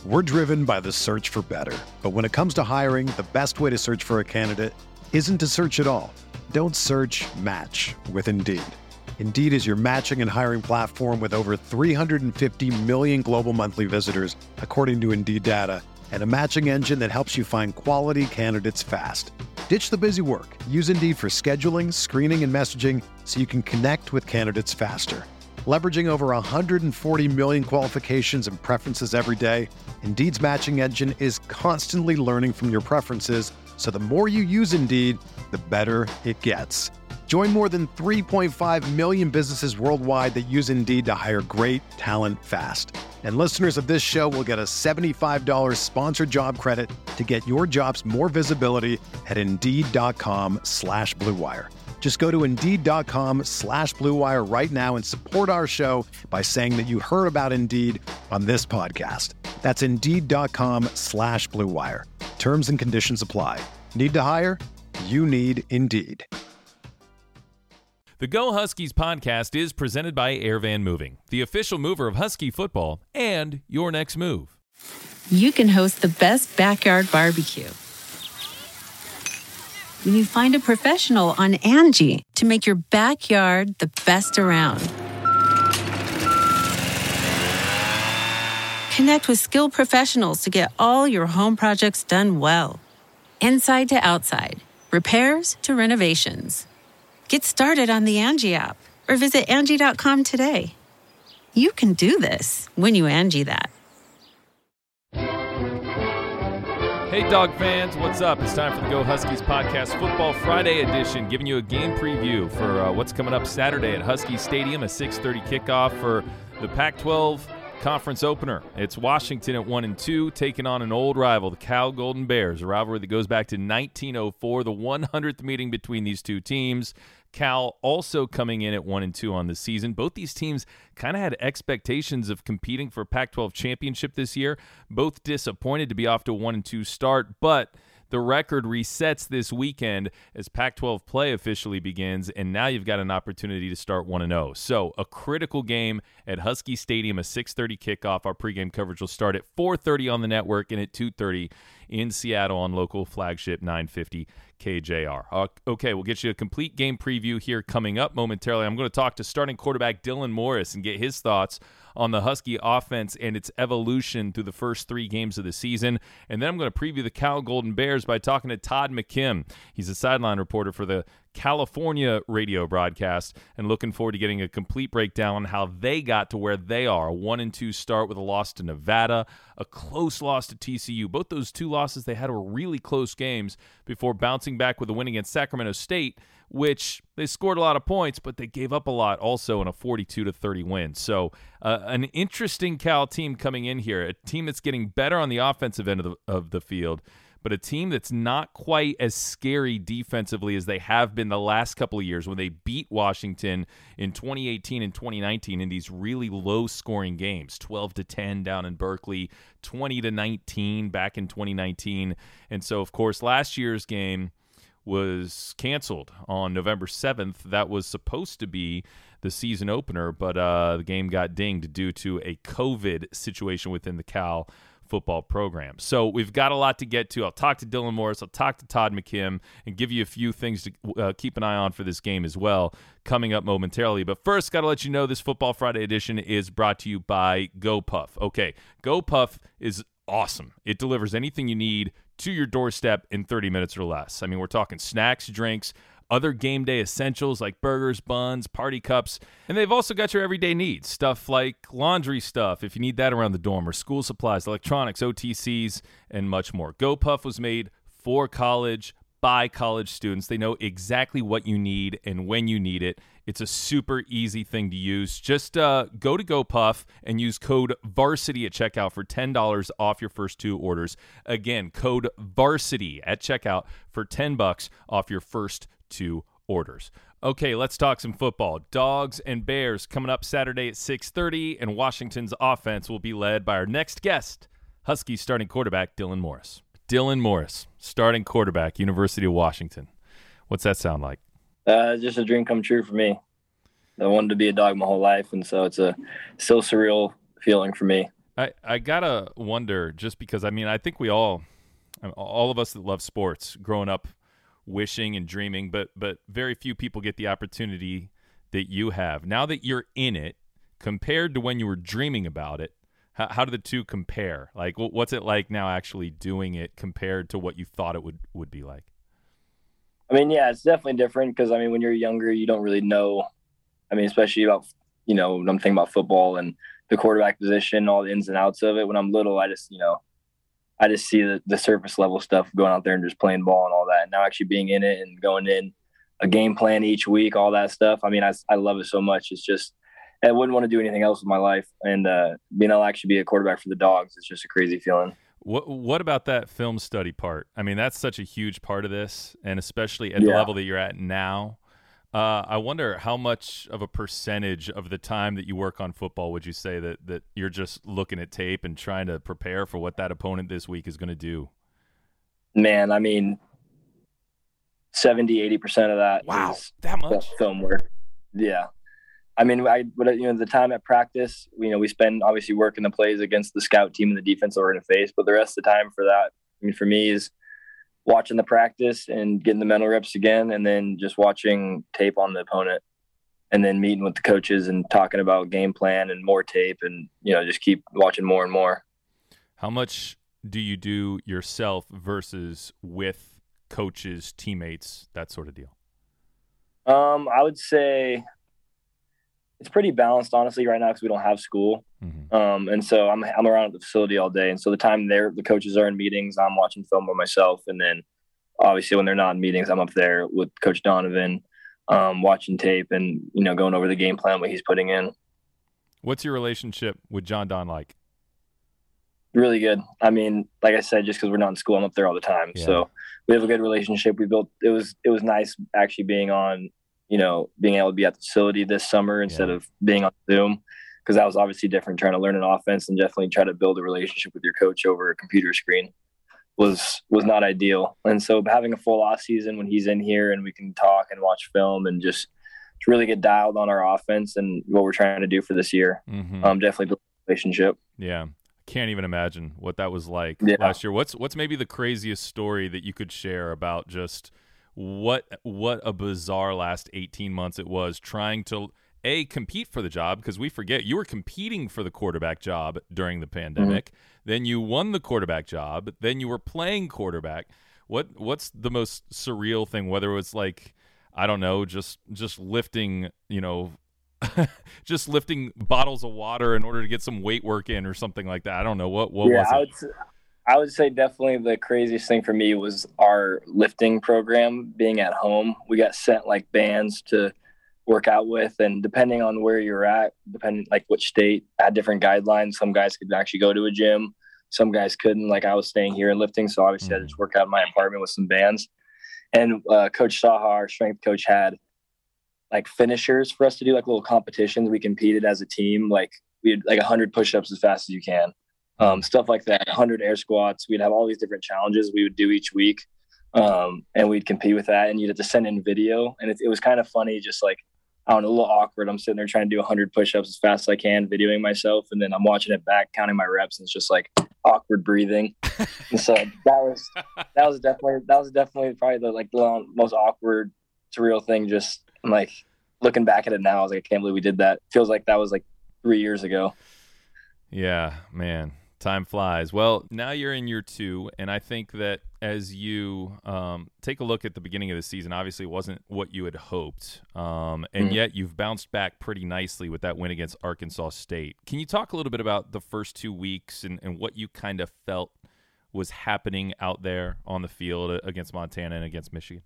We're driven by the search for better. But when it comes to hiring, the best way to search for a candidate isn't to search at all. Don't search, match with Indeed. Indeed is your matching and hiring platform with over 350 million global monthly visitors, according to Indeed data, and a matching engine that helps you find quality candidates fast. Ditch the busy work. Use Indeed for scheduling, screening, and messaging so you can connect with candidates faster. Leveraging over 140 million qualifications and preferences every day, Indeed's matching engine is constantly learning from your preferences, so the more you use Indeed, the better it gets. Join more than 3.5 million businesses worldwide that use Indeed to hire great talent fast. And listeners of this show will get a $75 sponsored job credit to get your jobs more visibility at Indeed.com/Blue Wire. Just go to Indeed.com/Blue Wire right now and support our show by saying that you heard about Indeed on this podcast. That's Indeed.com/Blue Wire. Terms and conditions apply. Need to hire? You need Indeed. The Go Huskies podcast is presented by Airvan Moving, the official mover of Husky football and your next move. You can host the best backyard barbecue when you find a professional on Angie to make your backyard the best around. Connect with skilled professionals to get all your home projects done well. Inside to outside, repairs to renovations. Get started on the Angie app or visit Angie.com today. You can do this when you Angie that. Hey, Dog fans, what's up? It's time for the Go Huskies podcast Football Friday edition, giving you a game preview for what's coming up Saturday at Husky Stadium, a 6:30 kickoff for the Pac-12 conference opener. It's Washington at 1-2, taking on an old rival, the Cal Golden Bears, a rivalry that goes back to 1904, the 100th meeting between these two teams. Cal also coming in at 1-2 on the season. Both these teams kind of had expectations of competing for a Pac-12 championship this year. Both disappointed to be off to a 1-2 start, but the record resets this weekend as Pac-12 play officially begins, and now you've got an opportunity to start 1-0. So a critical game at Husky Stadium, a 6:30 kickoff. Our pregame coverage will start at 4:30 on the network and at 2:30 in Seattle on local flagship 950 KJR. Okay, we'll get you a complete game preview here coming up momentarily. I'm going to talk to starting quarterback Dylan Morris and get his thoughts on the Husky offense and its evolution through the first 3 games of the season. And then I'm going to preview the Cal Golden Bears by talking to Todd McKim. He's a sideline reporter for the California radio broadcast, and looking forward to getting a complete breakdown on how they got to where they are. A 1-2 start with a loss to Nevada, a close loss to TCU. Both those 2 losses they had were really close games before bouncing back with a win against Sacramento State, which they scored a lot of points, but they gave up a lot also in a 42-30 win. So an interesting Cal team coming in here, a team that's getting better on the offensive end of the field, but a team that's not quite as scary defensively as they have been the last couple of years when they beat Washington in 2018 and 2019 in these really low-scoring games, 12-10 down in Berkeley, 20-19 back in 2019. And so, of course, last year's game was canceled on November 7th. That was supposed to be the season opener, but the game got dinged due to a COVID situation within the Cal football program. So we've got a lot to get to. I'll talk to Dylan Morris. I'll talk to Todd McKim and give you a few things to keep an eye on for this game as well coming up momentarily. But first, got to let you know this Football Friday edition is brought to you by GoPuff. Okay, GoPuff is awesome. It delivers anything you need to your doorstep in 30 minutes or less. I mean, we're talking snacks, drinks, other game day essentials like burgers, buns, party cups, and they've also got your everyday needs, stuff like laundry stuff if you need that around the dorm, or school supplies, electronics, OTCs, and much more. GoPuff was made for college, by college students. They know exactly what you need and when you need it. It's a super easy thing to use. Just go to GoPuff and use code VARSITY at checkout for $10 off your first 2 orders. Again, code VARSITY at checkout for $10 off your first 2 orders. Okay, let's talk some football. Dogs and Bears coming up Saturday at 6:30, and Washington's offense will be led by our next guest, Huskies starting quarterback Dylan Morris. Dylan Morris, starting quarterback, University of Washington. What's that sound like? Just a dream come true for me. I wanted to be a dog my whole life, and so it's a still surreal feeling for me. I gotta wonder, just because, I mean, I think we all of us that love sports growing up wishing and dreaming, but very few people get the opportunity that you have. Now that you're in it, compared to when you were dreaming about it, how do the two compare? Like, what's it like now actually doing it compared to what you thought it would be like? I mean, yeah, it's definitely different because, I mean, when you're younger, you don't really know. I mean, especially about, when I'm thinking about football and the quarterback position, all the ins and outs of it. When I'm little, I just see the surface level stuff, going out there and just playing ball and all that. And now actually being in it and going in a game plan each week, all that stuff. I mean, I love it so much. It's just, I wouldn't want to do anything else with my life. And being able to actually be a quarterback for the Dogs, it's just a crazy feeling. What about that film study part? I mean, that's such a huge part of this, and especially at the level that you're at now. I wonder how much of a percentage of the time that you work on football would you say that you're just looking at tape and trying to prepare for what that opponent this week is going to do? Man, I mean, 70-80% of that is that much film work. Yeah. I mean, the time at practice, we spend obviously working the plays against the scout team and the defense that we're going to face, but the rest of the time for that, I mean, for me is watching the practice and getting the mental reps again, and then just watching tape on the opponent, and then meeting with the coaches and talking about game plan and more tape, and, just keep watching more and more. How much do you do yourself versus with coaches, teammates, that sort of deal? I would say it's pretty balanced, honestly, right now, because we don't have school. Mm-hmm. And so I'm around at the facility all day. And so the time the coaches are in meetings, I'm watching film by myself. And then obviously when they're not in meetings, I'm up there with Coach Donovan, watching tape and, going over the game plan, what he's putting in. What's your relationship with John Don like? Really good. I mean, like I said, just because we're not in school, I'm up there all the time. Yeah. So we have a good relationship. We built, it was nice actually being on, being able to be at the facility this summer instead of being on Zoom, because that was obviously different, trying to learn an offense and definitely try to build a relationship with your coach over a computer screen was not ideal. And so having a full off season when he's in here and we can talk and watch film and just to really get dialed on our offense and what we're trying to do for this year, definitely build a relationship. Yeah. Can't even imagine what that was like last year. What's maybe the craziest story that you could share about just what a bizarre last 18 months it was trying to compete for the job, because we forget you were competing for the quarterback job during the pandemic. Then you won the quarterback job. Then you were playing quarterback. What's the most surreal thing, whether it was like, I don't know, just lifting, just lifting bottles of water in order to get some weight work in or something like that. I don't know. What was it? I would say definitely the craziest thing for me was our lifting program being at home. We got sent like bands to work out with, and depending on where you're at, depending like which state, had different guidelines. Some guys could actually go to a gym. Some guys couldn't. Like I was staying here and lifting, so obviously I just work out in my apartment with some bands. And Coach Saha, our strength coach, had like finishers for us to do, like little competitions. We competed as a team. Like we had like 100 push-ups as fast as you can. Stuff like that, 100 air squats. We'd have all these different challenges we would do each week. And we'd compete with that, and you'd have to send in video. And it was kind of funny, just like, I don't know, a little awkward. I'm sitting there trying to do 100 push-ups as fast as I can, videoing myself. And then I'm watching it back, counting my reps, and it's just like awkward breathing. And so that was definitely probably the most awkward, surreal thing. Just like looking back at it now, I was like, I can't believe we did that. Feels like that was like 3 years ago. Yeah, man. Time flies. Well, now you're in year 2, and I think that as you take a look at the beginning of the season, obviously it wasn't what you had hoped, and yet you've bounced back pretty nicely with that win against Arkansas State. Can you talk a little bit about the first 2 weeks and what you kind of felt was happening out there on the field against Montana and against Michigan?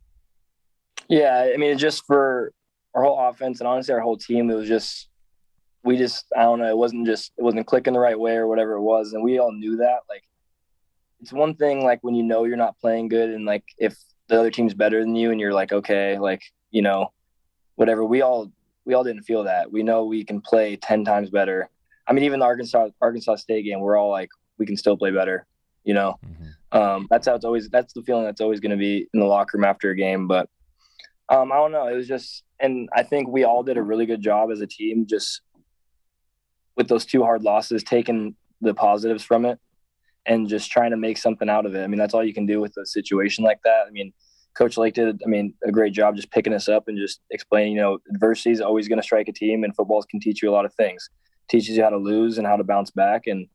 Yeah, I mean, just for our whole offense and honestly our whole team, it was just – I don't know, it wasn't clicking the right way or whatever it was. And we all knew that. Like, it's one thing, like, when you're not playing good and, like, if the other team's better than you and you're like, okay, like, whatever. We all didn't feel that. We know we can play 10 times better. I mean, even the Arkansas State game, we're all like, we can still play better, That's how it's always – that's the feeling that's always going to be in the locker room after a game. But I don't know. It was just – and I think we all did a really good job as a team, just – with those 2 hard losses, taking the positives from it and just trying to make something out of it. I mean, that's all you can do with a situation like that. I mean, Coach Lake did, a great job just picking us up and just explaining, adversity is always going to strike a team, and football can teach you a lot of things. It teaches you how to lose and how to bounce back. And,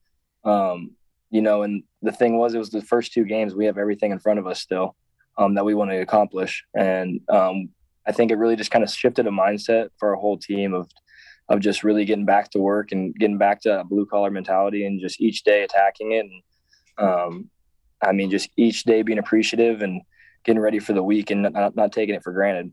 and the thing was, it was the first 2 games. We have everything in front of us still that we want to accomplish. And I think it really just kind of shifted a mindset for our whole team of just really getting back to work and getting back to blue collar mentality and just each day attacking it. And just each day being appreciative and getting ready for the week and not taking it for granted.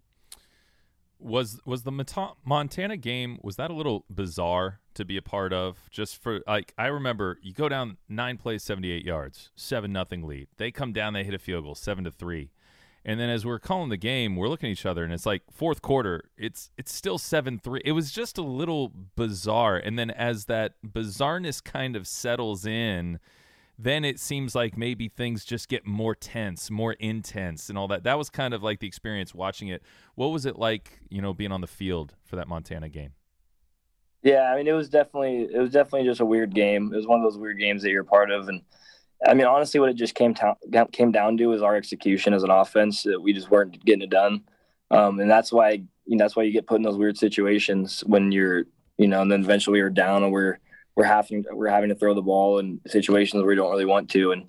Was the Montana game, was that a little bizarre to be a part of? Just for, I remember you go down 9 plays, 78 yards, 7-0 lead. They come down, they hit a field goal, 7-3. And then as we're calling the game, we're looking at each other, and it's like fourth quarter, it's still 7-3. It was just a little bizarre. And then as that bizarreness kind of settles in, then it seems like maybe things just get more tense, more intense and all that. That was kind of like the experience watching it. What was it like, being on the field for that Montana game? Yeah, it was definitely just a weird game. It was one of those weird games that you're a part of. And honestly, what it just came down to is our execution as an offense, that we just weren't getting it done. And that's why you get put in those weird situations when you're, and then eventually we're down and we're having to throw the ball in situations where we don't really want to. And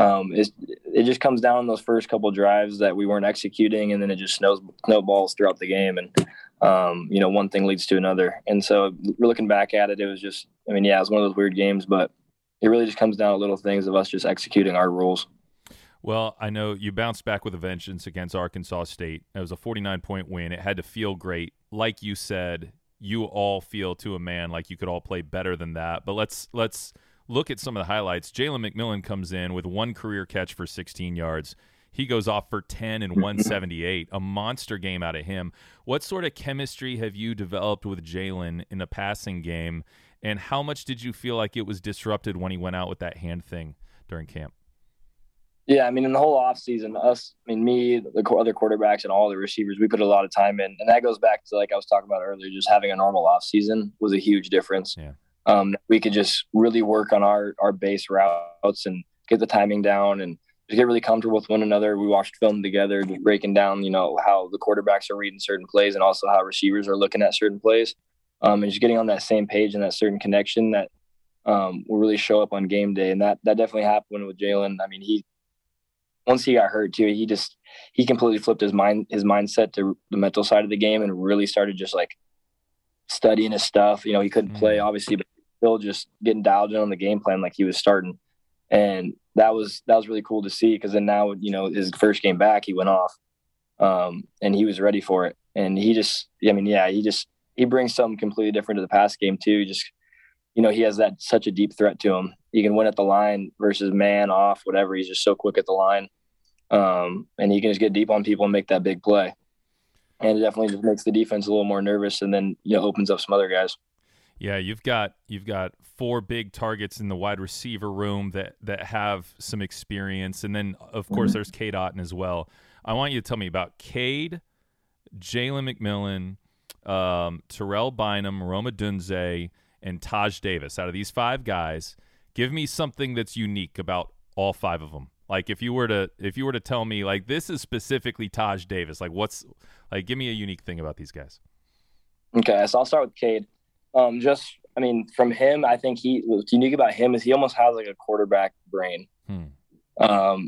it just comes down in those first couple drives that we weren't executing, and then it just snowballs throughout the game. And, one thing leads to another. And so we're looking back at it, it was just, it was one of those weird games, but it really just comes down to little things of us just executing our rules. Well, I know you bounced back with a vengeance against Arkansas State. It was a 49-point win. It had to feel great. Like you said, you all feel to a man like you could all play better than that. But let's look at some of the highlights. Jalen McMillan comes in with 1 career catch for 16 yards. He goes off for 10 and 178, a monster game out of him. What sort of chemistry have you developed with Jalen in the passing game, and how much did you feel like it was disrupted when he went out with that hand thing during camp? Yeah, in the whole offseason, me, the other quarterbacks, and all the receivers, we put a lot of time in. And that goes back to, like I was talking about earlier, just having a normal offseason was a huge difference. Yeah. We could just really work on our base routes and get the timing down and just get really comfortable with one another. We watched film together, just breaking down, how the quarterbacks are reading certain plays and also how receivers are looking at certain plays. And just getting on that same page and that certain connection that will really show up on game day. And that definitely happened with Jalen. Once he got hurt too, he completely flipped his mindset to the mental side of the game and really started just like studying his stuff. He couldn't play obviously, but still just getting dialed in on the game plan like he was starting. And that was really cool to see, because then now, his first game back, he went off and he was ready for it. And he brings something completely different to the pass game too. Just, he has such a deep threat to him. He can win at the line versus man, off, whatever. He's just so quick at the line. And he can just get deep on people and make that big play. And it definitely just makes the defense a little more nervous, and then, opens up some other guys. Yeah, you've got 4 big targets in the wide receiver room that have some experience. And then, of course, there's Cade Otton as well. I want you to tell me about Cade, Jalen McMillan, Terrell Bynum, Rome Odunze, and Taj Davis. Out of these 5 guys, give me something that's unique about all 5 of them. Like if you were to tell me, like, this is specifically Taj Davis, give me a unique thing about these guys. Okay, so I'll start with Cade. From him, I think what's unique about him is he almost has like a quarterback brain. I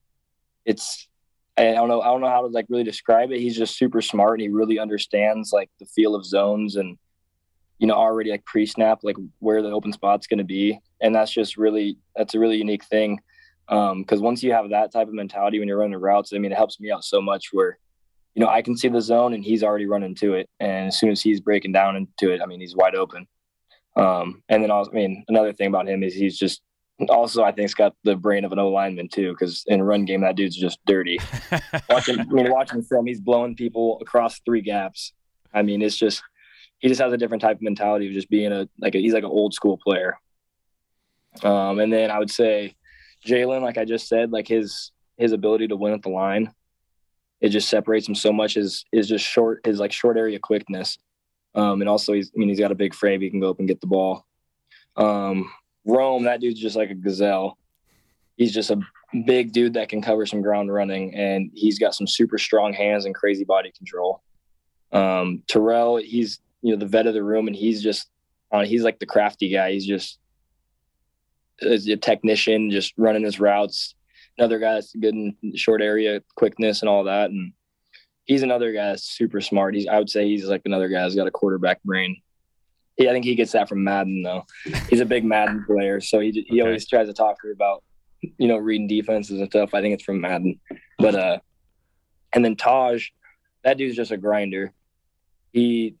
don't know how to like really describe it. He's just super smart, and he really understands like the feel of zones and, already like pre-snap, like where the open spot's going to be. And that's a really unique thing. Because once you have that type of mentality when you're running the routes, it helps me out so much where, I can see the zone and he's already running to it. And as soon as he's breaking down into it, he's wide open. And then also, another thing about him is he's just also, I think, he's got the brain of an O-lineman too, because in run game, that dude's just dirty. Watching film, he's blowing people across 3 gaps. It's just, he just has a different type of mentality of just being he's like an old school player. And then I would say Jalen, like I just said, like his ability to win at the line, it just separates him so much. Is just short area quickness. And also he's got a big frame. He can go up and get the ball. Rome, that dude's just like a gazelle. He's just a big dude that can cover some ground running, and he's got some super strong hands and crazy body control. Terrell, he's the vet of the room, and he's like the crafty guy. He's just a technician, just running his routes. Another guy that's good in short area quickness and all that, and he's another guy that's super smart. I would say he's like another guy that's got a quarterback brain. I think he gets that from Madden, though. He's a big Madden player, so he always tries to talk to her about reading defenses and stuff. I think it's from Madden. But and then Taj, that dude's just a grinder. He's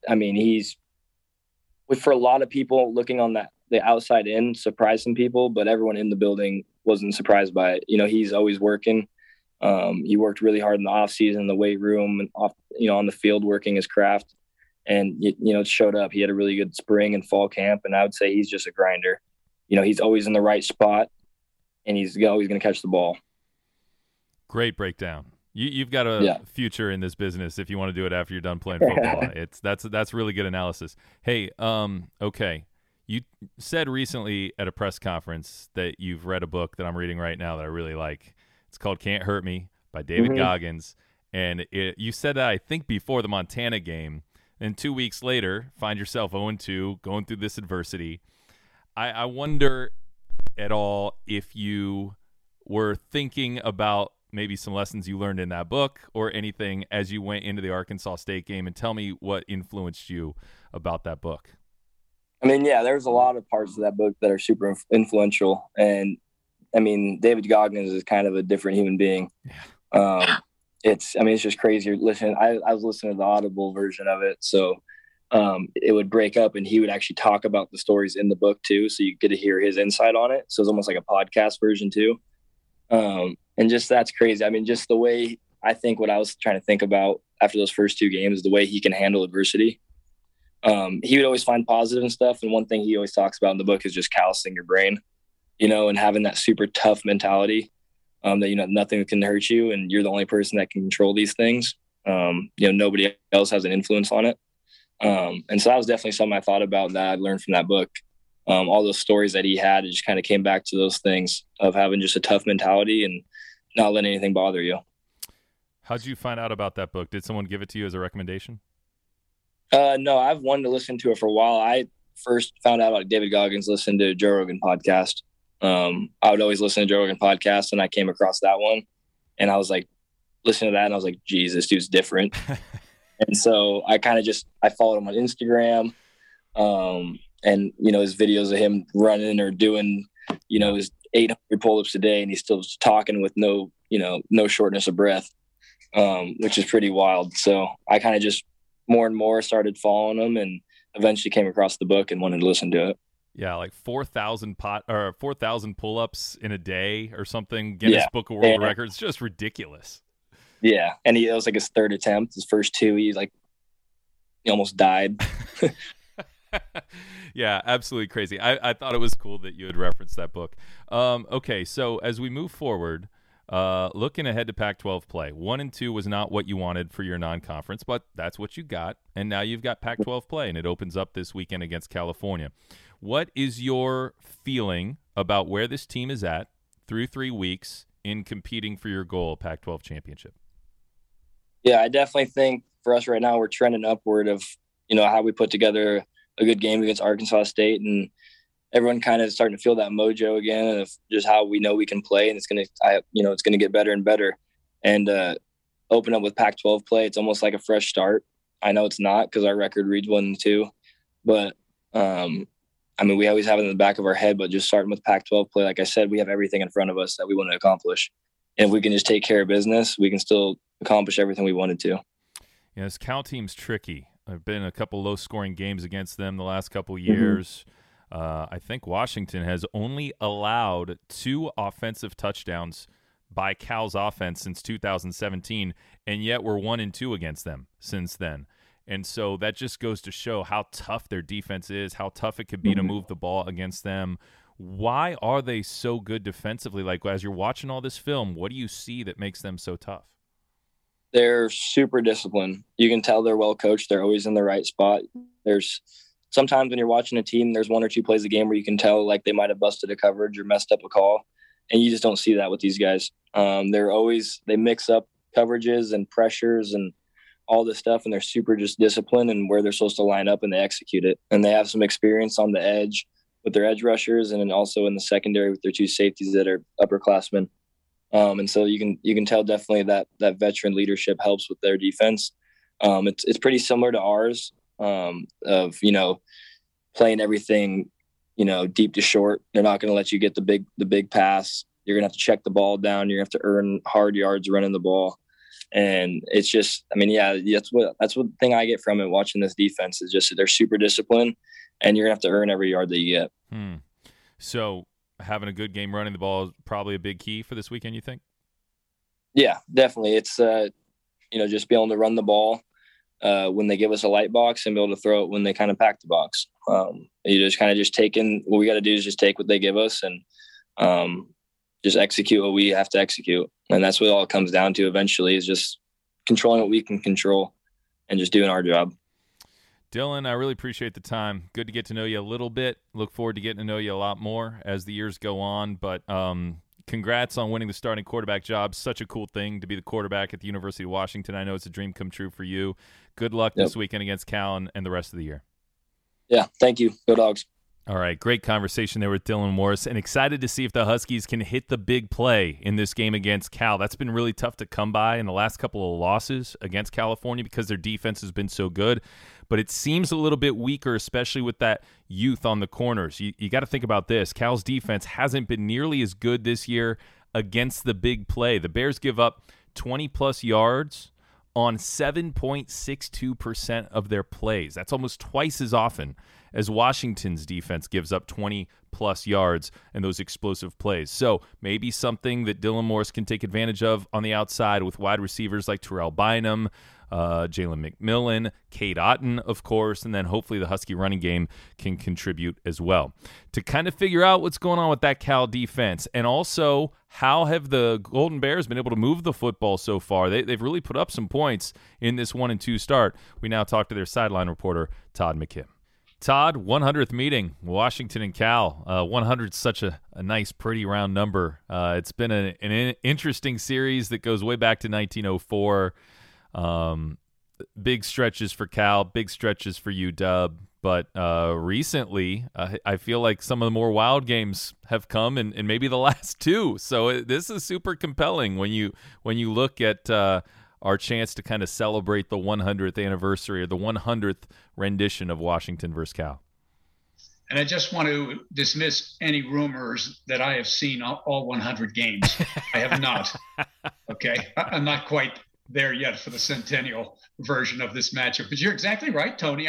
for a lot of people looking on the outside in, surprised some people, but everyone in the building wasn't surprised by it. He's always working. He worked really hard in the off season, the weight room, and on the field working his craft. And it showed up. He had a really good spring and fall camp, and I would say he's just a grinder. He's always in the right spot, and he's always going to catch the ball. Great breakdown. You've got a future in this business if you want to do it after you're done playing football. That's really good analysis. Hey, okay. You said recently at a press conference that you've read a book that I'm reading right now that I really like. It's called Can't Hurt Me by David Goggins. And you said that, I think, before the Montana game. And 2 weeks later, find yourself 0-2, going through this adversity. I wonder at all if you were thinking about maybe some lessons you learned in that book or anything as you went into the Arkansas State game, and tell me what influenced you about that book. There's a lot of parts of that book that are super influential. And David Goggins is kind of a different human being. Yeah. It's just crazy. Listening, I was listening to the Audible version of it. So it would break up and he would actually talk about the stories in the book too. So you get to hear his insight on it. So it's almost like a podcast version too. And just, that's crazy. Just the way, I think what I was trying to think about after those first two games, the way he can handle adversity. He would always find positive and stuff. And one thing he always talks about in the book is just callousing your brain, and having that super tough mentality. That nothing can hurt you, and you're the only person that can control these things. Nobody else has an influence on it. And so that was definitely something I thought about that I learned from that book. All those stories that he had, it just kind of came back to those things of having just a tough mentality and not letting anything bother you. How'd you find out about that book? Did someone give it to you as a recommendation? No, I've wanted to listen to it for a while. I first found out about David Goggins listening to Joe Rogan podcast. I would always listen to Joe Rogan podcast, and I came across that one, and I was like, listening to that, and I was like, geez, this dude's different. And so I kind of I followed him on Instagram, and his videos of him running or doing, his 800 pull-ups a day, and he's still talking with no shortness of breath, which is pretty wild. So I kind of just more and more started following him, and eventually came across the book and wanted to listen to it. Yeah, like 4,000 pull-ups in a day or something. Guinness Book of World Records, just ridiculous. Yeah, and it was like his third attempt. His first two, he almost died. Yeah, absolutely crazy. I thought it was cool that you had referenced that book. Okay, so as we move forward, looking ahead to Pac-12 play, 1-2 was not what you wanted for your non-conference, but that's what you got, and now you've got Pac-12 play, and it opens up this weekend against California. What is your feeling about where this team is at through 3 weeks in competing for your goal, Pac-12 championship? Yeah, I definitely think for us right now, we're trending upward of, how we put together a good game against Arkansas State, and everyone kind of starting to feel that mojo again of just how we know we can play, and it's going to get better and better. And open up with Pac-12 play, it's almost like a fresh start. I know it's not because our record reads 1-2, but we always have it in the back of our head, but just starting with Pac-12 play, like I said, we have everything in front of us that we want to accomplish. And if we can just take care of business, we can still accomplish everything we wanted to. Yeah, this Cal team's tricky. There have been a couple low-scoring games against them the last couple years. I think Washington has only allowed 2 offensive touchdowns by Cal's offense since 2017, and yet we're 1-2 against them since then. And so that just goes to show how tough their defense is, how tough it could be to move the ball against them. Why are they so good defensively? Like, as you're watching all this film, what do you see that makes them so tough? They're super disciplined. You can tell they're well coached. They're always in the right spot. There's sometimes when you're watching a team, there's one or two plays a game where you can tell like they might have busted a coverage or messed up a call, and you just don't see that with these guys. They mix up coverages and pressures and all this stuff, and they're super just disciplined and where they're supposed to line up, and they execute it. And they have some experience on the edge with their edge rushers, and then also in the secondary with their two safeties that are upperclassmen. And so you can tell definitely that veteran leadership helps with their defense. It's pretty similar to ours, of, playing everything, deep to short. They're not going to let you get the big pass. You're going to have to check the ball down. You're going to have to earn hard yards running the ball. And it's just, that's what thing I get from it watching this defense is just they're super disciplined, and you're going to have to earn every yard that you get. So having a good game running the ball is probably a big key for this weekend, you think? Yeah, definitely. It's, just being able to run the ball when they give us a light box and be able to throw it when they kind of pack the box. You just kind of what we got to do is just take what they give us and just execute what we have to execute. And that's what it all comes down to eventually, is just controlling what we can control and just doing our job. Dylan, I really appreciate the time. Good to get to know you a little bit. Look forward to getting to know you a lot more as the years go on. But congrats on winning the starting quarterback job. Such a cool thing to be the quarterback at the University of Washington. I know it's a dream come true for you. Good luck this weekend against Cal and the rest of the year. Yeah, thank you. Go Dogs. All right, great conversation there with Dylan Morris, and excited to see if the Huskies can hit the big play in this game against Cal. That's been really tough to come by in the last couple of losses against California because their defense has been so good, but it seems a little bit weaker, especially with that youth on the corners. You got to think about this. Cal's defense hasn't been nearly as good this year against the big play. The Bears give up 20-plus yards on 7.62% of their plays. That's almost twice as often as Washington's defense gives up 20-plus yards in those explosive plays. So maybe something that Dylan Morris can take advantage of on the outside with wide receivers like Terrell Bynum, Jalen McMillan, Cade Otton, of course, and then hopefully the Husky running game can contribute as well. To kind of figure out what's going on with that Cal defense, and also how have the Golden Bears been able to move the football so far? They've really put up some points in this 1-2 start. We now talk to their sideline reporter, Todd McKim. Todd, 100th meeting, Washington and Cal. 100 is such a nice, pretty round number. It's been an interesting series that goes way back to 1904. Big stretches for Cal, big stretches for UW. But recently, I feel like some of the more wild games have come, and maybe the last two. So this is super compelling when you look at our chance to kind of celebrate the 100th anniversary or the 100th rendition of Washington versus Cal. And I just want to dismiss any rumors that I have seen all 100 games. I have not. Okay. I'm not quite there yet for the centennial version of this matchup. But you're exactly right, Tony.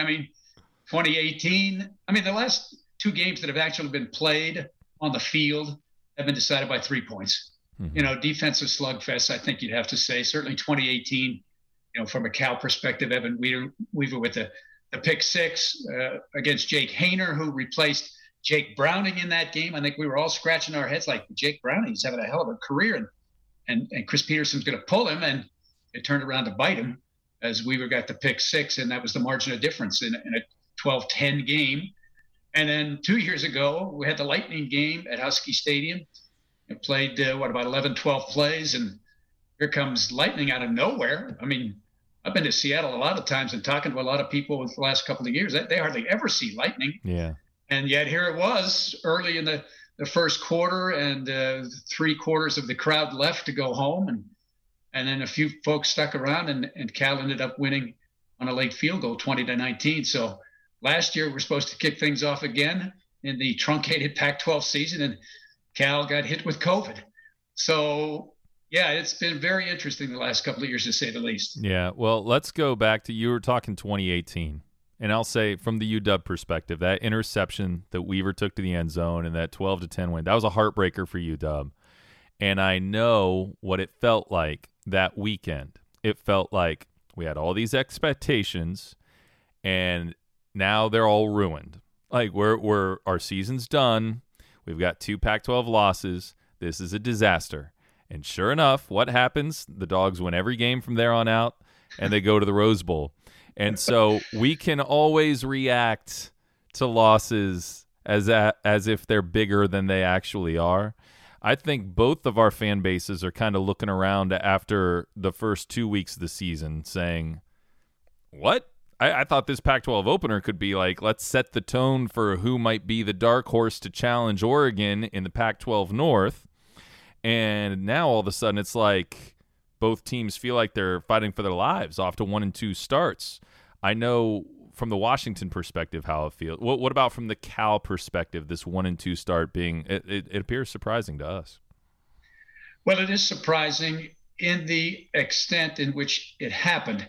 2018, the last two games that have actually been played on the field have been decided by 3 points. Mm-hmm. Defensive slugfest, I think you'd have to say. Certainly 2018, from a Cal perspective, Evan Weaver with the pick six against Jake Haener, who replaced Jake Browning in that game. I think we were all scratching our heads like, Jake Browning's having a hell of a career, and Chris Peterson's going to pull him, and it turned around to bite him as Weaver got the pick six, and that was the margin of difference in a 12-10 game. And then 2 years ago, we had the Lightning game at Husky Stadium. It played, about 11, 12 plays, and here comes Lightning out of nowhere. I've been to Seattle a lot of times and talking to a lot of people with the last couple of years. They hardly ever see Lightning. Yeah. And yet here it was early in the first quarter, and 3/4 of the crowd left to go home. And then a few folks stuck around, and Cal ended up winning on a late field goal, 20-19. So last year we're supposed to kick things off again in the truncated Pac-12 season, and Cal got hit with COVID. So, yeah, it's been very interesting the last couple of years, to say the least. Yeah, well, let's go back to, you were talking 2018, and I'll say from the UW perspective, that interception that Weaver took to the end zone and that 12-10 win, that was a heartbreaker for UW. And I know what it felt like that weekend. It felt like we had all these expectations, and now they're all ruined. Like, our season's done. We've got 2 Pac-12 losses. This is a disaster. And sure enough, what happens? The Dogs win every game from there on out, and they go to the Rose Bowl. And so we can always react to losses as if they're bigger than they actually are. I think both of our fan bases are kind of looking around after the first 2 weeks of the season saying, what? I thought this Pac-12 opener could be like, let's set the tone for who might be the dark horse to challenge Oregon in the Pac-12 North. And now all of a sudden it's like both teams feel like they're fighting for their lives off to 1-2 starts. I know from the Washington perspective how it feels. What about from the Cal perspective, this 1-2 start being, it appears surprising to us. Well, it is surprising in the extent in which it happened.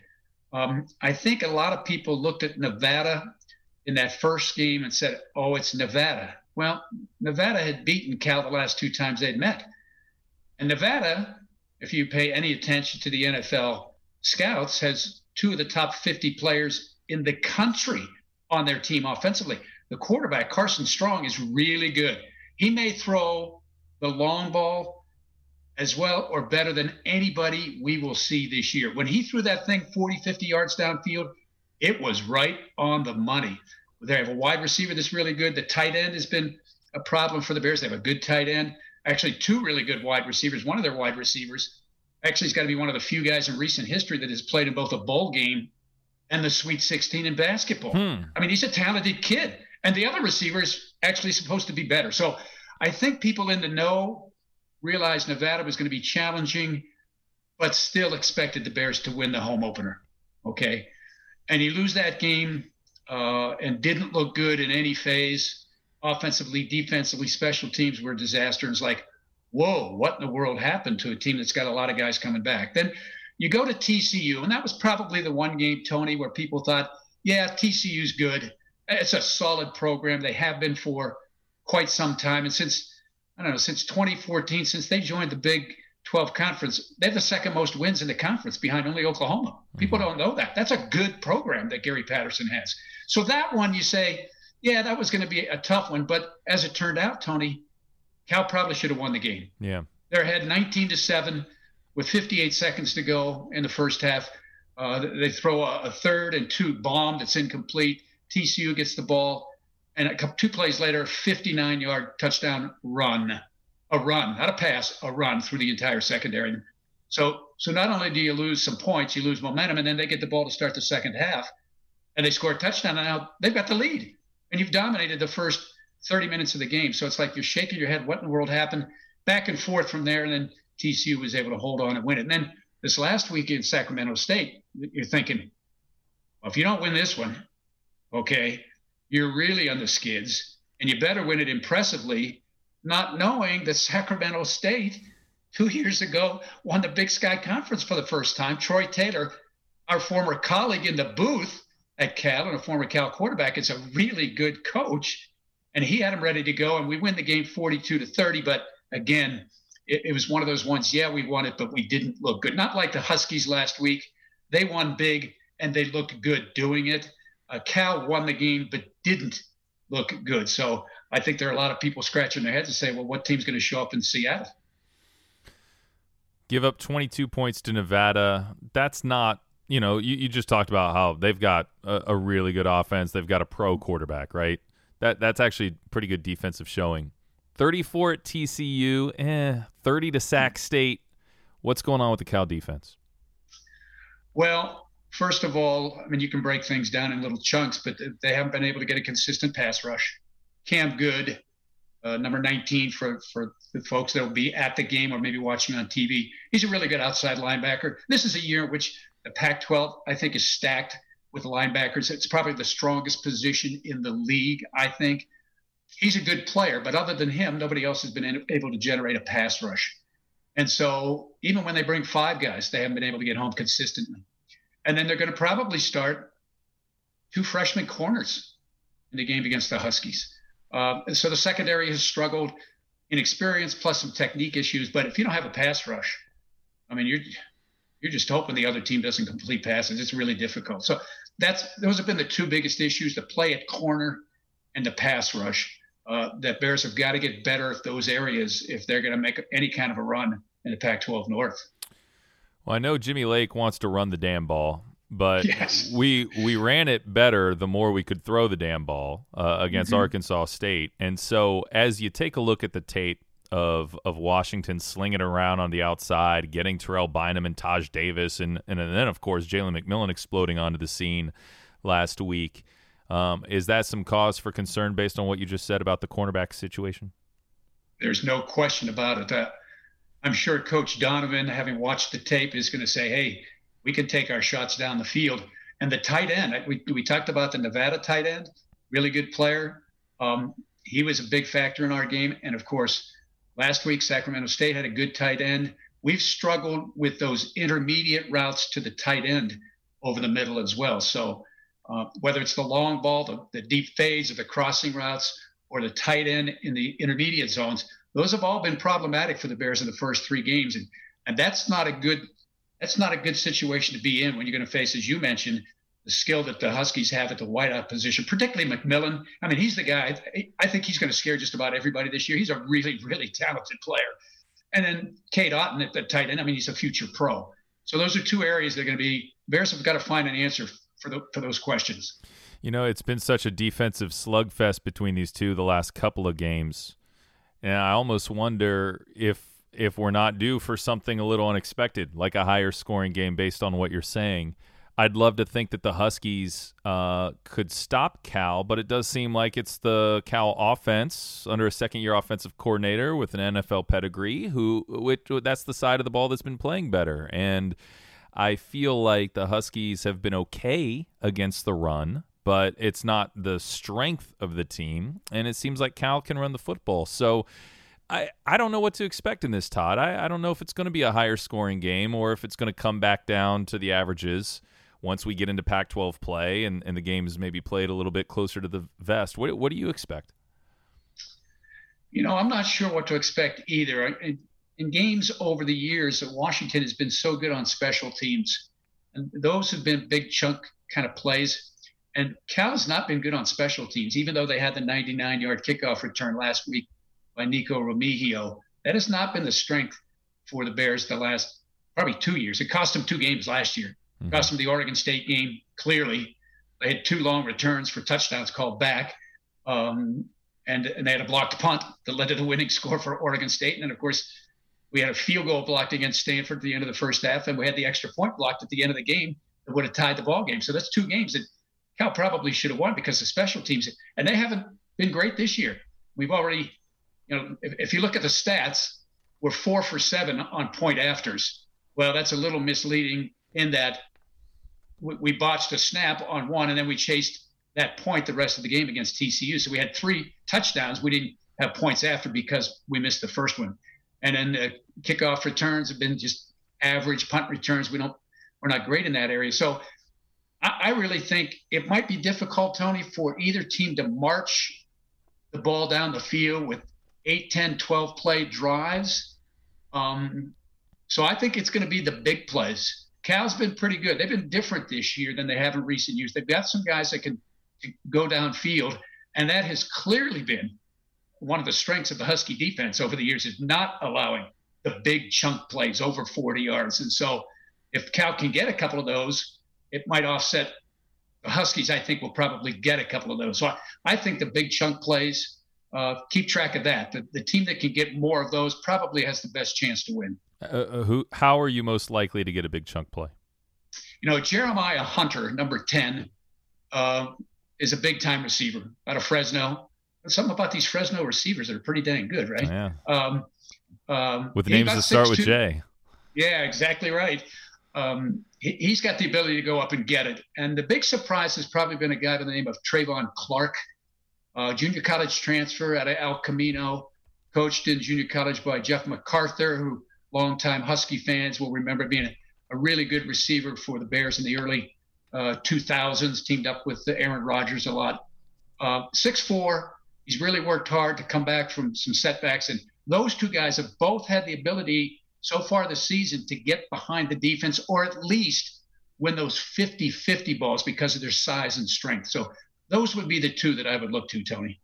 I think a lot of people looked at Nevada in that first game and said, oh, it's Nevada. Well, Nevada had beaten Cal the last 2 times they'd met. And Nevada, if you pay any attention to the NFL scouts, has 2 of the top 50 players in the country on their team offensively. The quarterback, Carson Strong, is really good. He may throw the long ball as well or better than anybody we will see this year. When he threw that thing 40, 50 yards downfield, it was right on the money. They have a wide receiver that's really good. The tight end has been a problem for the Bears. They have a good tight end. Actually, 2 really good wide receivers. One of their wide receivers actually has got to be one of the few guys in recent history that has played in both a bowl game and the Sweet 16 in basketball. I mean, he's a talented kid. And the other receiver is actually supposed to be better. So I think people in the know realized Nevada was going to be challenging, but still expected the Bears to win the home opener. Okay. And you lose that game and didn't look good in any phase. Offensively, defensively, special teams were a disaster. And it's like, whoa, what in the world happened to a team that's got a lot of guys coming back? Then you go to TCU, and that was probably the one game, Tony, where people thought, yeah, TCU's good. It's a solid program. They have been for quite some time. And since 2014, since they joined the Big 12 conference, they have the second most wins in the conference behind only Oklahoma. People don't know that. That's a good program that Gary Patterson has. So that one you say, yeah, that was going to be a tough one. But as it turned out, Tony, Cal probably should have won the game. Yeah. They're ahead 19-7 with 58 seconds to go in the first half. They throw a 3rd and 2 bomb that's incomplete. TCU gets the ball. And 2 plays later, 59-yard touchdown run. A run, not a pass, a run through the entire secondary. So not only do you lose some points, you lose momentum, and then they get the ball to start the second half, and they score a touchdown, and now they've got the lead. And you've dominated the first 30 minutes of the game. So it's like you're shaking your head, what in the world happened? Back and forth from there, and then TCU was able to hold on and win it. And then this last week in Sacramento State, you're thinking, well, if you don't win this one, okay, you're really on the skids, and you better win it impressively, not knowing that Sacramento State 2 years ago won the Big Sky Conference for the first time. Troy Taylor, our former colleague in the booth at Cal and a former Cal quarterback, is a really good coach, and he had him ready to go, and we win the game 42-30. But again, it was one of those ones, yeah, we won it, but we didn't look good. Not like the Huskies last week. They won big, and they looked good doing it. Cal won the game, but didn't look good. So I think there are a lot of people scratching their heads and say, well, what team's going to show up in Seattle? Give up 22 points to Nevada. That's not, you just talked about how they've got a really good offense. They've got a pro quarterback, right? That's actually pretty good defensive showing. 34 at TCU, 30 to Sac State. What's going on with the Cal defense? Well, first of all, I mean, you can break things down in little chunks, but they haven't been able to get a consistent pass rush. Cam Good, number 19 for the folks that will be at the game or maybe watching on TV. He's a really good outside linebacker. This is a year in which the Pac-12, I think, is stacked with linebackers. It's probably the strongest position in the league, I think. He's a good player, but other than him, nobody else has been able to generate a pass rush. And so even when they bring 5 guys, they haven't been able to get home consistently. And then they're going to probably start 2 freshman corners in the game against the Huskies. So the secondary has struggled in experience plus some technique issues. But if you don't have a pass rush, I mean, you're just hoping the other team doesn't complete passes. It's really difficult. So those have been the 2 biggest issues: the play at corner and the pass rush. That Bears have got to get better at those areas if they're going to make any kind of a run in the Pac-12 North. Well, I know Jimmy Lake wants to run the damn ball, but yes. we ran it better the more we could throw the damn ball against Arkansas State. And so as you take a look at the tape of Washington slinging it around on the outside, getting Terrell Bynum and Taj Davis, and then, of course, Jalen McMillan exploding onto the scene last week, is that some cause for concern based on what you just said about the cornerback situation? There's no question about it. I'm sure Coach Donovan, having watched the tape, is going to say, hey, we can take our shots down the field. And the tight end, we talked about the Nevada tight end, really good player. He was a big factor in our game. And, of course, last week, Sacramento State had a good tight end. We've struggled with those intermediate routes to the tight end over the middle as well. So whether it's the long ball, the deep fades, or the crossing routes, or the tight end in the intermediate zones, those have all been problematic for the Bears in the first 3 games. And that's not a good situation to be in when you're going to face, as you mentioned, the skill that the Huskies have at the wideout position, particularly McMillan. I mean, he's the guy. I think he's going to scare just about everybody this year. He's a really, really talented player. And then Cade Otton at the tight end. I mean, he's a future pro. So those are 2 areas that are going to be – Bears have got to find an answer for those questions. You know, it's been such a defensive slugfest between these two the last couple of games. And I almost wonder if we're not due for something a little unexpected, like a higher scoring game based on what you're saying. I'd love to think that the Huskies could stop Cal, but it does seem like it's the Cal offense under a second-year offensive coordinator with an NFL pedigree that's the side of the ball that's been playing better. And I feel like the Huskies have been okay against the run, but it's not the strength of the team, and it seems like Cal can run the football. So I don't know what to expect in this, Todd. I don't know if it's going to be a higher scoring game or if it's going to come back down to the averages once we get into Pac-12 play and the games maybe played a little bit closer to the vest. What do you expect? You know, I'm not sure what to expect either. In games over the years, Washington has been so good on special teams, and those have been big chunk kind of plays. And Cal's not been good on special teams, even though they had the 99-yard kickoff return last week by Nico Remigio. That has not been the strength for the Bears the last probably 2 years. It cost them 2 games last year. It cost them the Oregon State game, clearly. They had 2 long returns for touchdowns called back. And they had a blocked punt that led to the winning score for Oregon State. And then, of course, we had a field goal blocked against Stanford at the end of the first half, and we had the extra point blocked at the end of the game that would have tied the ball game. So that's 2 games that Cal probably should have won because of special teams. And they haven't been great this year. We've already, if you look at the stats, we're 4 for 7 on point afters. Well, that's a little misleading in that we botched a snap on one, and then we chased that point the rest of the game against TCU. So we had 3 touchdowns. We didn't have points after because we missed the first one. And then the kickoff returns have been just average. Punt returns, we're not great in that area. So I really think it might be difficult, Tony, for either team to march the ball down the field with 8, 10, 12 play drives. So I think it's going to be the big plays. Cal's been pretty good. They've been different this year than they have in recent years. They've got some guys that can go downfield, and that has clearly been one of the strengths of the Husky defense over the years, is not allowing the big chunk plays over 40 yards. And so if Cal can get a couple of those, it might offset the Huskies. I think will probably get a couple of those. So I think the big chunk plays, keep track of that. The team that can get more of those probably has the best chance to win. How are you most likely to get a big chunk play? Jeremiah Hunter, number 10, is a big-time receiver out of Fresno. There's something about these Fresno receivers that are pretty dang good, right? Yeah. With names that start with J. Yeah, exactly right. He's got the ability to go up and get it. And the big surprise has probably been a guy by the name of Trayvon Clark, junior college transfer out of El Camino, coached in junior college by Jeff MacArthur, who longtime Husky fans will remember being a really good receiver for the Bears in the early 2000s, teamed up with Aaron Rodgers a lot. 6'4", he's really worked hard to come back from some setbacks. And those 2 guys have both had the ability so far this season to get behind the defense or at least win those 50-50 balls because of their size and strength. So those would be the 2 that I would look to, Tony.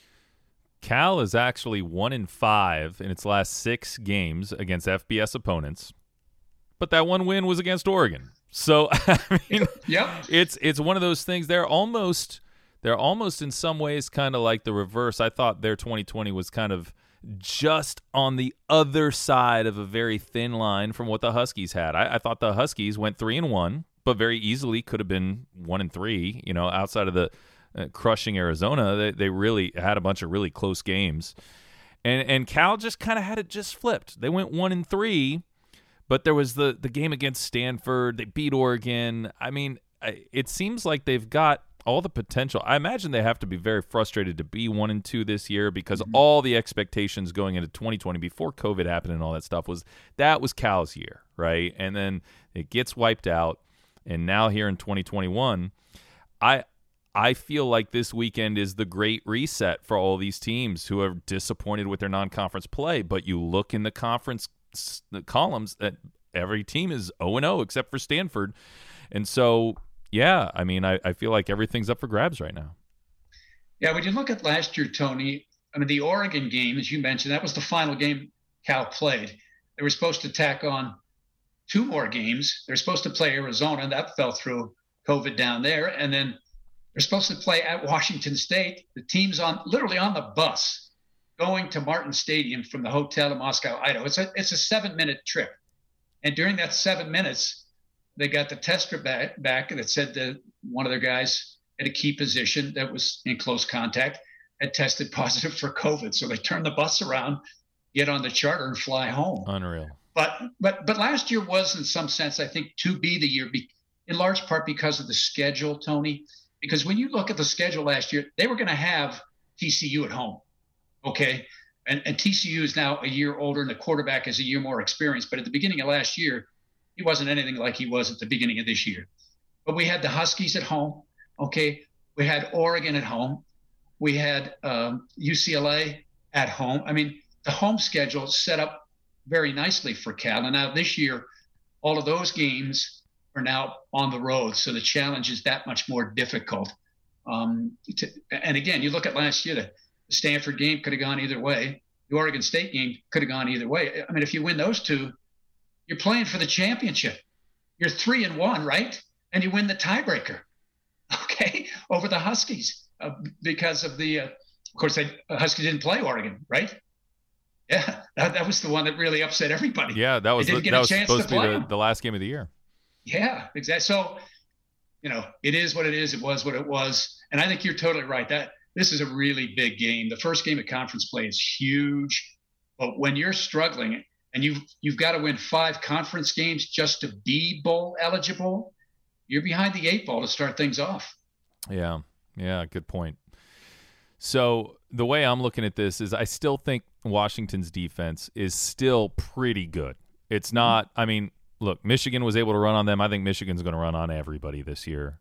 Cal is actually 1-5 in its last 6 games against FBS opponents, but that one win was against Oregon. So I mean, yep. It's one of those things. They're almost in some ways kind of like the reverse. I thought their 2020 was kind of just on the other side of a very thin line from what the Huskies had. I thought the Huskies went 3-1, but very easily could have been 1-3. You know, outside of the crushing Arizona, they really had a bunch of really close games, and Cal just kind of had it just flipped. They went 1-3, but there was the game against Stanford. They beat Oregon. I mean, it seems like they've got all the potential. I imagine they have to be very frustrated to be 1-2 this year because all the expectations going into 2020 before COVID happened and all that stuff was Cal's year, right? And then it gets wiped out, and now here in 2021, I feel like this weekend is the great reset for all these teams who are disappointed with their non-conference play. But you look in the conference columns, that every team is 0-0 except for Stanford, and so. Yeah, I mean, I feel like everything's up for grabs right now. Yeah, when you look at last year, Tony, I mean, the Oregon game, as you mentioned, that was the final game Cal played. They were supposed to tack on 2 more games. They're supposed to play Arizona, and that fell through COVID down there. And then they're supposed to play at Washington State. The team's literally on the bus going to Martin Stadium from the hotel in Moscow, Idaho. It's a 7-minute trip. And during that 7 minutes, they got the tester back that said that one of their guys at a key position that was in close contact had tested positive for COVID. So they turned the bus around, get on the charter, and fly home. Unreal. But last year was, in some sense, I think, to be the year, in large part because of the schedule, Tony. Because when you look at the schedule last year, they were going to have TCU at home, okay? And TCU is now a year older, and the quarterback is a year more experienced. But at the beginning of last year, he wasn't anything like he was at the beginning of this year. But we had the Huskies at home, okay? We had Oregon at home. We had UCLA at home. I mean, the home schedule set up very nicely for Cal. And now this year, all of those games are now on the road. So the challenge is that much more difficult. And again, you look at last year, the Stanford game could have gone either way. The Oregon State game could have gone either way. I mean, if you win those two, you're playing for the championship. You're 3-1, right? And you win the tiebreaker, okay, over the Huskies because of of course, the Huskies didn't play Oregon, right? Yeah, that was the one that really upset everybody. Yeah, that was supposed to be the last game of the year. Yeah, exactly. So, it is what it is. It was what it was. And I think you're totally right. This is a really big game. The first game of conference play is huge. But when you're struggling – and you've got to win 5 conference games just to be bowl eligible, you're behind the 8 ball to start things off. Yeah, good point. So the way I'm looking at this is I still think Washington's defense is still pretty good. It's not – I mean, look, Michigan was able to run on them. I think Michigan's going to run on everybody this year.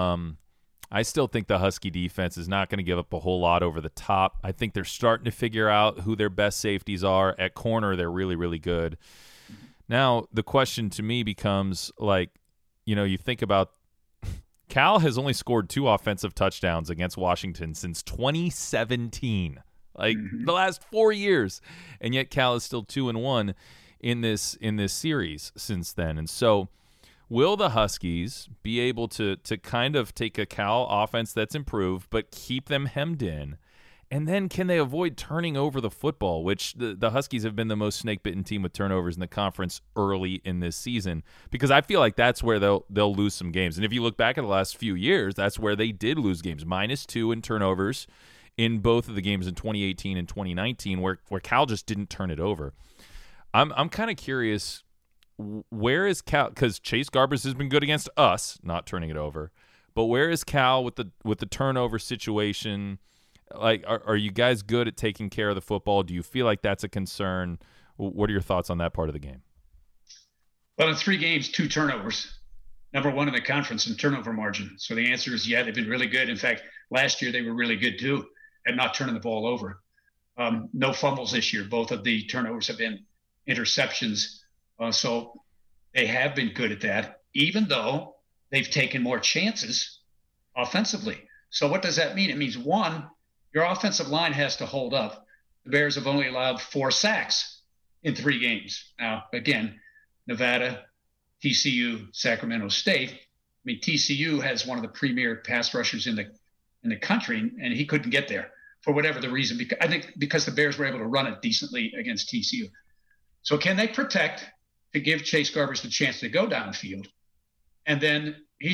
I still think the Husky defense is not going to give up a whole lot over the top. I think they're starting to figure out who their best safeties are. At corner, they're really, really good. Now, the question to me becomes, you think about Cal has only scored 2 offensive touchdowns against Washington since 2017, the last 4 years. And yet Cal is still 2-1 in this series since then. And so will the Huskies be able to kind of take a Cal offense that's improved but keep them hemmed in? And then can they avoid turning over the football, which the Huskies have been the most snake-bitten team with turnovers in the conference early in this season? Because I feel like that's where they'll lose some games. And if you look back at the last few years, that's where they did lose games. -2 in turnovers in both of the games in 2018 and 2019 where Cal just didn't turn it over. I'm kind of curious, where is Cal? Because Chase Garbers has been good against us, not turning it over. But where is Cal with the turnover situation? Like, are you guys good at taking care of the football? Do you feel like that's a concern? What are your thoughts on that part of the game? Well, in 3 games, 2 turnovers. Number 1 in the conference in turnover margin. So the answer is, yeah, they've been really good. In fact, last year they were really good too at not turning the ball over. No fumbles this year. Both of the turnovers have been interceptions. So they have been good at that, even though they've taken more chances offensively. So what does that mean? It means, 1, your offensive line has to hold up. The Bears have only allowed 4 sacks in 3 games. Now, again, Nevada, TCU, Sacramento State. I mean, TCU has one of the premier pass rushers in the country, and he couldn't get there for whatever the reason. I think because the Bears were able to run it decently against TCU. So can they protect to give Chase Garbers the chance to go downfield? And then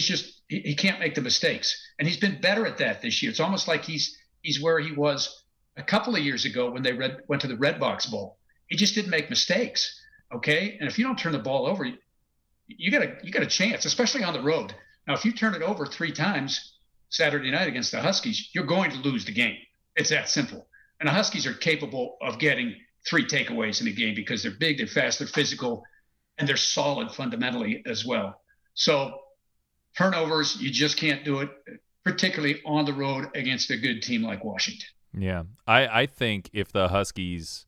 he can't make the mistakes. And he's been better at that this year. It's almost like he's where he was a couple of years ago when they went to the Red Box Bowl. He just didn't make mistakes. Okay. And if you don't turn the ball over, you got a chance, especially on the road. Now, if you turn it over 3 times Saturday night against the Huskies, you're going to lose the game. It's that simple. And the Huskies are capable of getting 3 takeaways in a game because they're big, they're fast, they're physical, and they're solid fundamentally as well. So turnovers, you just can't do it, particularly on the road against a good team like Washington. Yeah. I think if the Huskies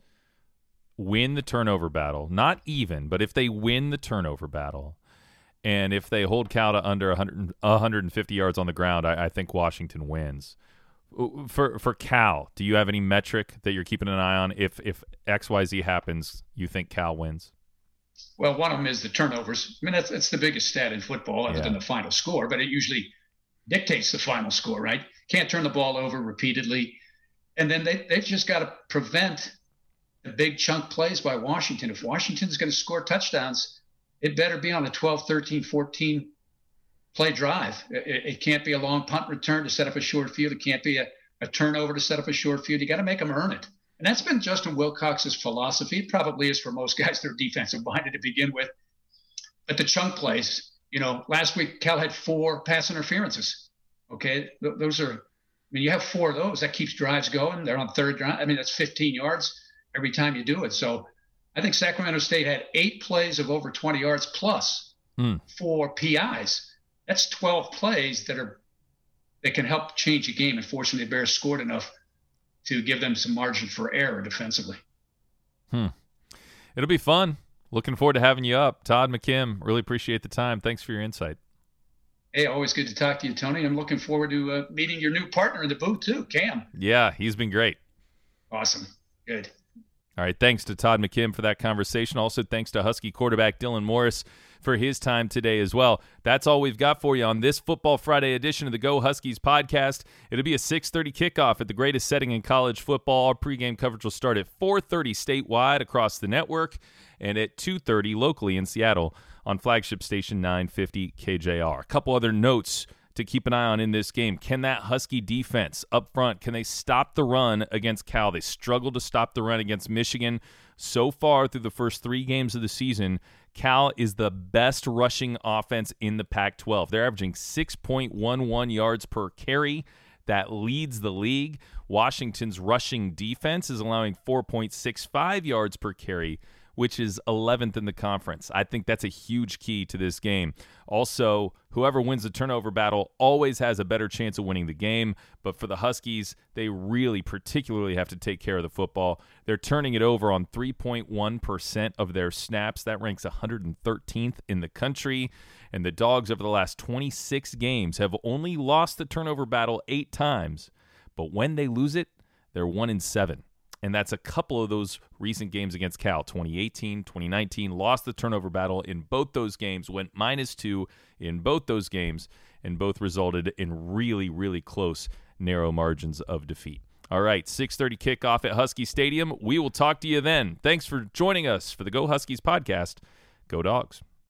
win the turnover battle, not even, but if they win the turnover battle, and if they hold Cal to under 150 yards on the ground, I think Washington wins. For Cal, do you have any metric that you're keeping an eye on? If XYZ happens, you think Cal wins? Well, one of them is the turnovers. I mean, that's the biggest stat in football other than the final score, but it usually dictates the final score, right? Can't turn the ball over repeatedly. And then they've just got to prevent the big chunk plays by Washington. If Washington's going to score touchdowns, it better be on a 12, 13, 14 play drive. It can't be a long punt return to set up a short field. It can't be a turnover to set up a short field. You got to make them earn it. And that's been Justin Wilcox's philosophy. It probably is for most guys. They're defensive-minded to begin with. But the chunk plays, last week Cal had 4 pass interferences. Okay, those are – you have 4 of those. That keeps drives going. They're on third drive. That's 15 yards every time you do it. So I think Sacramento State had 8 plays of over 20 yards plus 4 PIs. That's 12 plays that can help change a game. Unfortunately, the Bears scored enough to give them some margin for error defensively. It'll be fun. Looking forward to having you up. Todd McKim, really appreciate the time. Thanks for your insight. Hey, always good to talk to you, Tony. I'm looking forward to meeting your new partner in the booth, too, Cam. Yeah, he's been great. Awesome. Good. All right, thanks to Todd McKim for that conversation. Also, thanks to Husky quarterback Dylan Morris for his time today as well. That's all we've got for you on this Football Friday edition of the Go Huskies podcast. It'll be a 6:30 kickoff at the greatest setting in college football. Our pregame coverage will start at 4:30 statewide across the network and at 2:30 locally in Seattle on flagship station 950 KJR. A couple other notes to keep an eye on in this game. Can that Husky defense up front, can they stop the run against Cal? They struggled to stop the run against Michigan. So far through the first 3 games of the season, Cal is the best rushing offense in the Pac-12. They're averaging 6.11 yards per carry. That leads the league. Washington's rushing defense is allowing 4.65 yards per carry, which is 11th in the conference. I think that's a huge key to this game. Also, whoever wins the turnover battle always has a better chance of winning the game. But for the Huskies, they really particularly have to take care of the football. They're turning it over on 3.1% of their snaps. That ranks 113th in the country. And the Dogs over the last 26 games have only lost the turnover battle 8 times. But when they lose it, they're 1-7. And that's a couple of those recent games against Cal. 2018, 2019, lost the turnover battle in both those games, went -2 in both those games, and both resulted in really, really close, narrow margins of defeat. All right, 6:30 kickoff at Husky Stadium. We will talk to you then. Thanks for joining us for the Go Huskies podcast. Go Dogs.